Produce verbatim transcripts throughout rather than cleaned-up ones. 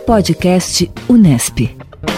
Podcast Unesp.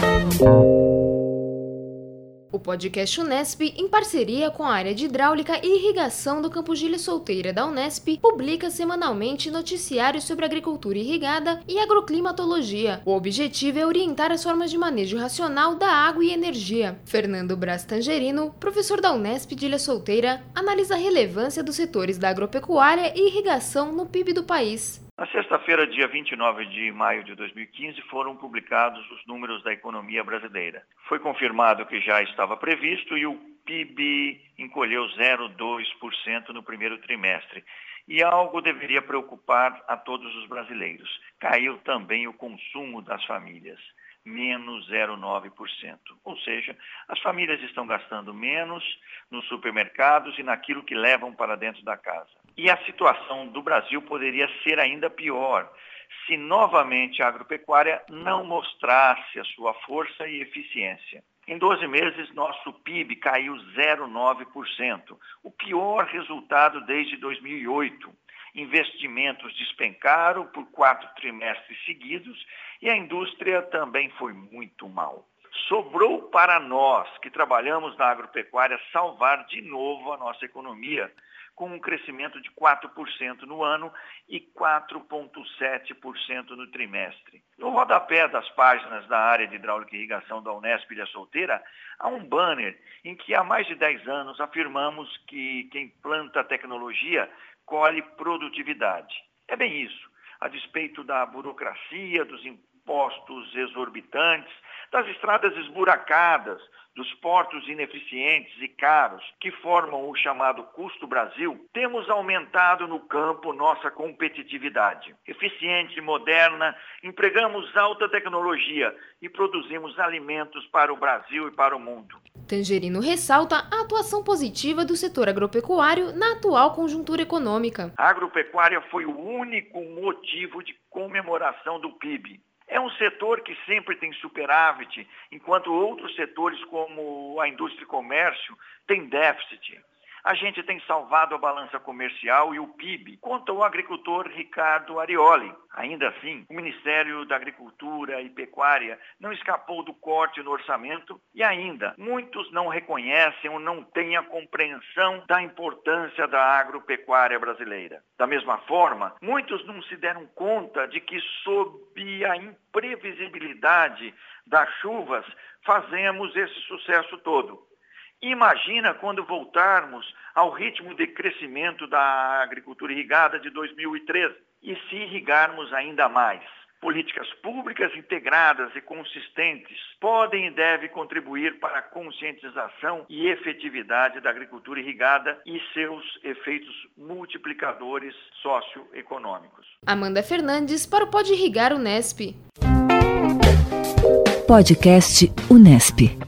O podcast Unesp, em parceria com a área de hidráulica e irrigação do campus Ilha Solteira da Unesp, publica semanalmente noticiários sobre agricultura irrigada e agroclimatologia. O objetivo é orientar as formas de manejo racional da água e energia. Fernando Braz Tangerino, professor da Unesp de Ilha Solteira, analisa a relevância dos setores da agropecuária e irrigação no P I B do país. Na sexta-feira, dia vinte e nove de maio de dois mil e quinze, foram publicados os números da economia brasileira. Foi confirmado que já estava previsto e o P I B encolheu zero vírgula dois por cento no primeiro trimestre. E algo deveria preocupar a todos os brasileiros. Caiu também o consumo das famílias, menos zero vírgula nove por cento. Ou seja, as famílias estão gastando menos nos supermercados e naquilo que levam para dentro da casa. E a situação do Brasil poderia ser ainda pior se novamente a agropecuária não mostrasse a sua força e eficiência. Em doze meses, nosso P I B caiu zero vírgula nove por cento, o pior resultado desde dois mil e oito. Investimentos despencaram por quatro trimestres seguidos e a indústria também foi muito mal. Sobrou para nós, que trabalhamos na agropecuária, salvar de novo a nossa economia, com um crescimento de quatro por cento no ano e quatro vírgula sete por cento no trimestre. No rodapé das páginas da área de hidráulica e irrigação da Unesp Ilha Solteira, há um banner em que há mais de dez anos afirmamos que quem planta tecnologia colhe produtividade. É bem isso. A despeito da burocracia, dos impostos exorbitantes, das estradas esburacadas, dos portos ineficientes e caros que formam o chamado custo Brasil, temos aumentado no campo nossa competitividade. Eficiente, moderna, empregamos alta tecnologia e produzimos alimentos para o Brasil e para o mundo. Tangerino ressalta a atuação positiva do setor agropecuário na atual conjuntura econômica. A agropecuária foi o único motivo de comemoração do P I B. É um setor que sempre tem superávit, enquanto outros setores como a indústria e comércio têm déficit. A gente tem salvado a balança comercial e o P I B, conta o agricultor Ricardo Arioli. Ainda assim, o Ministério da Agricultura e Pecuária não escapou do corte no orçamento e ainda muitos não reconhecem ou não têm a compreensão da importância da agropecuária brasileira. Da mesma forma, muitos não se deram conta de que, sob a imprevisibilidade das chuvas, fazemos esse sucesso todo. Imagina quando voltarmos ao ritmo de crescimento da agricultura irrigada de dois mil e treze e se irrigarmos ainda mais. Políticas públicas integradas e consistentes podem e devem contribuir para a conscientização e efetividade da agricultura irrigada e seus efeitos multiplicadores socioeconômicos. Amanda Fernandes para o Pode Irrigar Unesp. Podcast Unesp.